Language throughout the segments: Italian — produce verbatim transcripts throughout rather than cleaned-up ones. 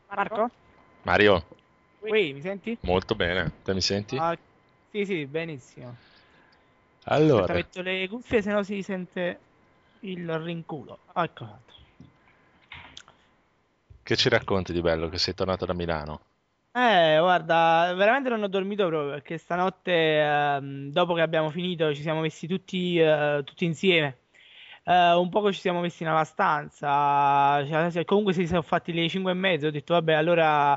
Marco? Mario, Ui, mi senti? molto bene. Te mi senti? Ah, sì, sì, benissimo. Aspetta, Allora, metto le cuffie, se no si sente il rinculo. Ecco fatto. che ci racconti di bello che sei tornato da Milano? Eh, guarda, veramente non ho dormito proprio perché stanotte, ehm, dopo che abbiamo finito, ci siamo messi tutti, eh, tutti insieme. Eh, un poco ci siamo messi nella stanza. Cioè, se- comunque si sono fatti le cinque e mezzo. Ho detto, vabbè, allora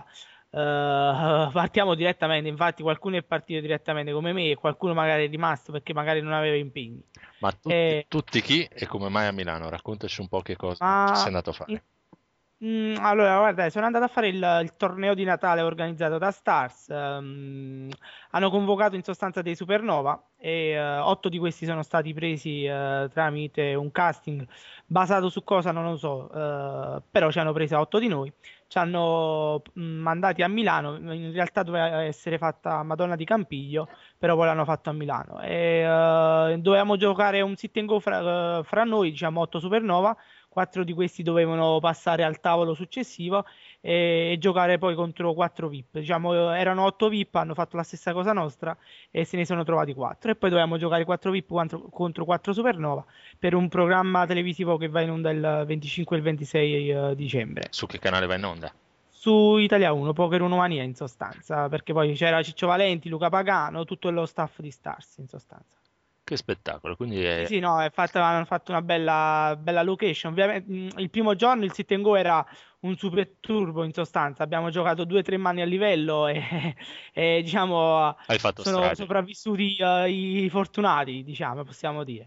eh, partiamo direttamente. Infatti, qualcuno è partito direttamente come me e qualcuno magari è rimasto perché magari non aveva impegni. Ma tutti, Eh, tutti chi e come mai a Milano? Raccontaci un po' che cosa ci sei ma andato a in- fare. Mm, allora, guarda, sono andato a fare il, il torneo di Natale organizzato da Stars. Ehm, hanno convocato in sostanza dei supernova e eh, otto di questi sono stati presi eh, tramite un casting basato su cosa non lo so, eh, però ci hanno preso otto di noi. Ci hanno mm, mandati a Milano. In realtà doveva essere fatta a Madonna di Campiglio, però poi l'hanno fatto a Milano. E eh, dovevamo giocare un sit and go fra, eh, fra noi, diciamo otto supernova. Quattro di questi dovevano passare al tavolo successivo e, e giocare poi contro quattro V I P. Diciamo, erano otto V I P, hanno fatto la stessa cosa nostra e se ne sono trovati quattro. E poi dovevamo giocare quattro V I P contro, contro quattro Supernova per un programma televisivo che va in onda il venticinque e il ventisei eh, dicembre. Su che canale va in onda? Su Italia uno, Poker uno Mania in sostanza, perché poi c'era Ciccio Valenti, Luca Pagano, tutto lo staff di Stars in sostanza. Che spettacolo, quindi Sì, è... sì, no, è fatta- hanno fatto una bella, bella location. Ovviamente, mh, il primo giorno il sit and go era un super turbo in sostanza. Abbiamo giocato due o tre manni a livello e, e, diciamo hai fatto sono strage. sopravvissuti eh, i fortunati, diciamo, possiamo dire.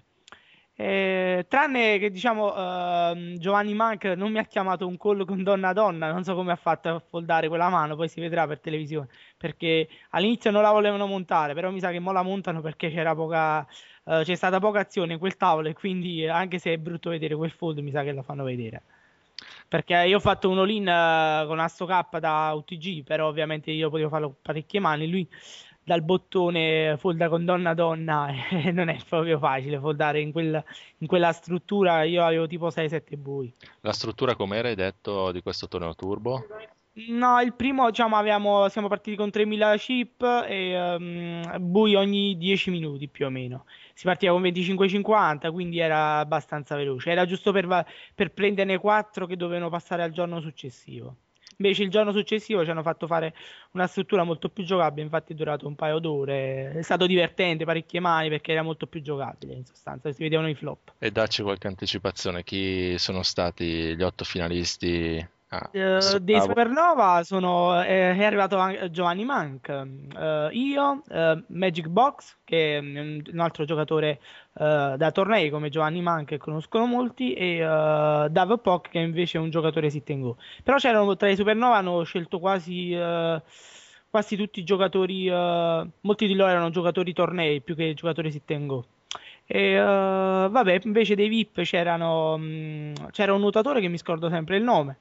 Eh, tranne che diciamo ehm, Giovanni Manc non mi ha chiamato un call con donna a donna, non so come ha fatto a foldare quella mano, poi si vedrà per televisione, perché all'inizio non la volevano montare, però mi sa che mo la montano perché c'era poca eh, c'è stata poca azione in quel tavolo e quindi eh, anche se è brutto vedere quel fold, mi sa che lo fanno vedere. Perché io ho fatto un all-in eh, con Asso K da U T G, però ovviamente io potevo farlo con parecchie mani. Lui dal bottone folda con donna a donna e non è proprio facile foldare in, quel- in quella struttura. Io avevo tipo sei sette bui. La struttura com'era, hai detto, di questo torneo turbo? No, il primo, diciamo, avevamo, siamo partiti con tremila chip e ehm, bui ogni dieci minuti più o meno. Si partiva con venticinque cinquanta, quindi era abbastanza veloce. Era giusto per, va- per prenderne quattro che dovevano passare al giorno successivo. Invece il giorno successivo ci hanno fatto fare una struttura molto più giocabile, infatti è durato un paio d'ore. È stato divertente, parecchie mani perché era molto più giocabile, in sostanza, si vedevano i flop. E dacci qualche anticipazione, chi sono stati gli otto finalisti a Eh, questo dei tavolo? Supernova sono, eh, è arrivato anche Giovanni Mank, eh, io, eh, Magic Box, che è un, un altro giocatore eh, da tornei come Giovanni Mank che conoscono molti, e eh, Dave Pock, che invece è un giocatore sit and go. Però c'erano tra i Supernova, hanno scelto quasi, eh, quasi tutti i giocatori, eh, molti di loro erano giocatori tornei più che giocatori sit and go. E, eh, vabbè, invece dei V I P c'erano, mh, c'era un nuotatore che mi scordo sempre il nome.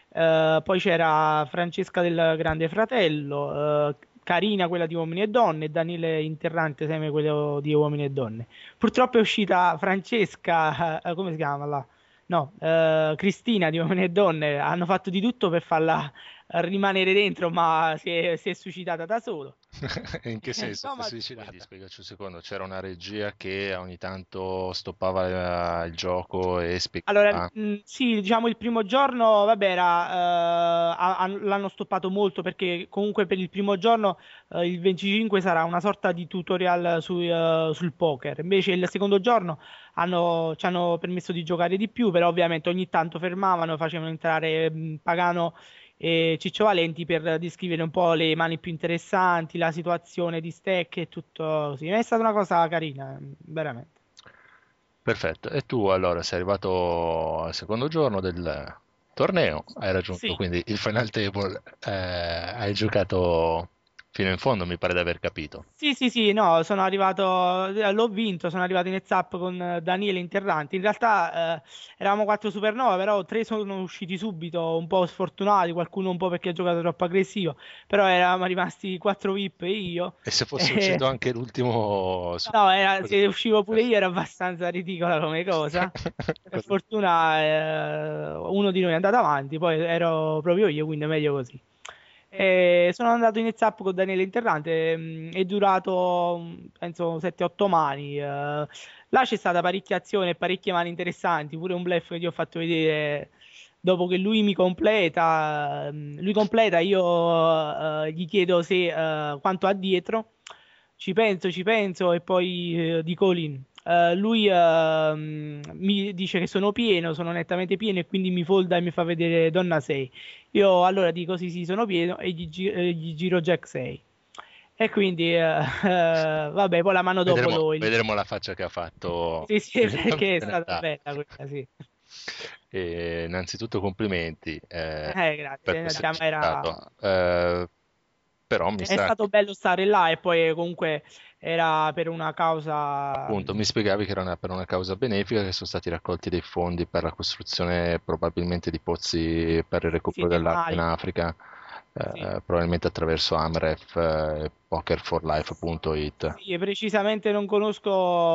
Eh, poi c'era Francesca del Grande Fratello, eh, Carina quella di Uomini e Donne e Daniele Interrante sempre quello di Uomini e Donne. Purtroppo è uscita Francesca, eh, come si chiama là? No, eh, Cristina di Uomini e Donne. Hanno fatto di tutto per farla rimanere dentro, ma si è, si è suicidata da solo. In che senso si è Insomma, suicidata? Spiegaci un secondo, c'era una regia che ogni tanto stoppava eh, il gioco e allora, spiegava. mh, sì, diciamo il primo giorno, vabbè, era, eh, ha- han- l'hanno stoppato molto perché comunque per il primo giorno eh, il venticinque sarà una sorta di tutorial sui, eh, sul poker. Invece il secondo giorno hanno- ci hanno permesso di giocare di più, però ovviamente ogni tanto fermavano, facevano entrare mh, Pagano e Ciccio Valenti per descrivere un po' le mani più interessanti, la situazione di stack e tutto così. È stata una cosa carina, veramente. Perfetto, e tu allora sei arrivato al secondo giorno del torneo, hai raggiunto Sì. quindi il final table, eh, hai giocato fino in fondo, mi pare di aver capito. Sì, sì, sì, no, sono arrivato, eh, l'ho vinto, sono arrivato in heads up con eh, Daniele Interranti. In realtà eh, eravamo quattro supernova, però tre sono usciti subito, un po' sfortunati, qualcuno un po' perché ha giocato troppo aggressivo, però eravamo rimasti quattro V I P e io. E se fosse uscito anche l'ultimo... su- No, era- cosa se uscivo pure successo? io era abbastanza ridicola come cosa. Per Cosa- fortuna eh, uno di noi è andato avanti, poi ero proprio io, quindi è meglio così. E sono andato in heads up con Daniele Interrante, mh, è durato mh, penso sette otto mani. eh. Là c'è stata parecchia azione e parecchie mani interessanti, pure un bluff che ti ho fatto vedere dopo che lui mi completa. mh, Lui completa, io eh, gli chiedo se, eh, quanto ha dietro. Ci penso, ci penso e poi eh, dico Colin. Eh, lui ehm, mi dice che sono pieno, sono nettamente pieno e quindi mi folda e mi fa vedere Donna sei. Io allora dico sì, sì, sono pieno e gli, gi- eh, gli giro Jack sei. E quindi, eh, eh, vabbè, poi la mano dopo Vedremo, lo elimino. vedremo la faccia che ha fatto Sì, sì, perché è appena stata dato. bella quella, sì. E innanzitutto complimenti eh, Eh, per grazie. questo Diciamo, era, risultato. Eh, però mi è sa stato che bello stare là e poi comunque era per una causa, appunto mi spiegavi che era una- per una causa benefica che sono stati raccolti dei fondi per la costruzione probabilmente di pozzi per il sì, recupero nel dell'acqua in Mali. Africa, Sì. eh, probabilmente attraverso AMREF eh, e poker for life punto it. Sì, precisamente non conosco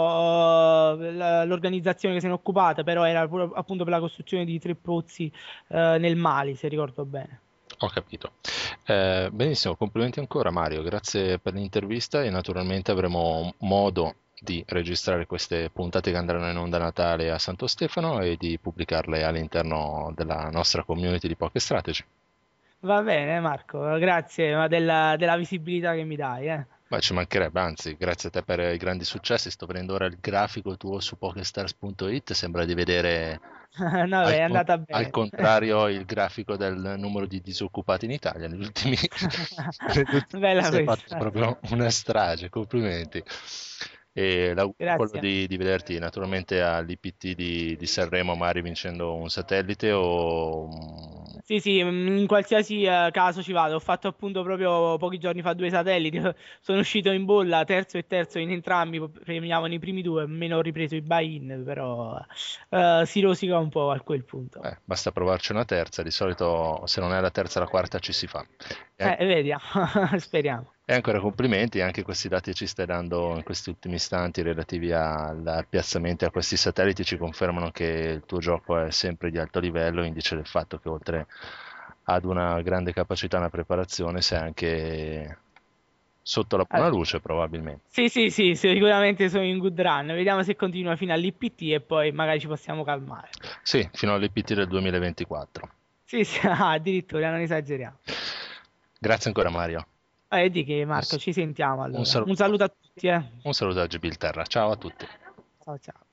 eh, la- l'organizzazione che se ne è occupata, però era pure- appunto per la costruzione di tre pozzi eh, nel Mali, se ricordo bene. Ho capito. Eh, benissimo, complimenti ancora Mario, grazie per l'intervista e naturalmente avremo modo di registrare queste puntate che andranno in onda a Natale a Santo Stefano e di pubblicarle all'interno della nostra community di Poker Strategy. Va bene, Marco, grazie ma della, della visibilità che mi dai, eh. Ma ci mancherebbe, anzi, grazie a te per i grandi successi. Sto vedendo ora il grafico tuo su pokerstars punto it, sembra di vedere No, beh, al, è con- andata al bene. contrario il grafico del numero di disoccupati in Italia. Negli ultimi, negli ultimi Bella mesi hai fatto questa. proprio una strage, complimenti. E l'augurio è quello Grazie. di, di vederti naturalmente all'I P T di, di Sanremo, magari vincendo un satellite o... Sì, sì, mm, in qualsiasi eh, caso ci vado. Ho fatto appunto proprio pochi giorni fa due satelliti. Sono uscito in bolla, terzo e terzo in entrambi. Premiavano i primi due. Meno ho ripreso i buy-in, però eh, si rosica un po' a quel punto. eh, basta provarci una terza, di solito se non è la terza la quarta ci si fa. E Eh, vediamo, speriamo. E ancora complimenti, anche questi dati che ci stai dando in questi ultimi istanti relativi al al piazzamento a questi satelliti ci confermano che il tuo gioco è sempre di alto livello, indice del fatto che oltre ad una grande capacità e una preparazione sei anche sotto la buona Eh, luce probabilmente. sì, sì, sì, sicuramente sono in good run. Vediamo se continua fino all'I P T e poi magari ci possiamo calmare. Sì, fino all'I P T del duemilaventiquattro. Sì, sì, ah, addirittura non esageriamo. Grazie ancora Mario. Eh, di che, Un, Marco, s- ci sentiamo un allora. Un saluto, saluto a tutti, eh. un saluto a Gibilterra. Ciao a tutti. Ciao, ciao.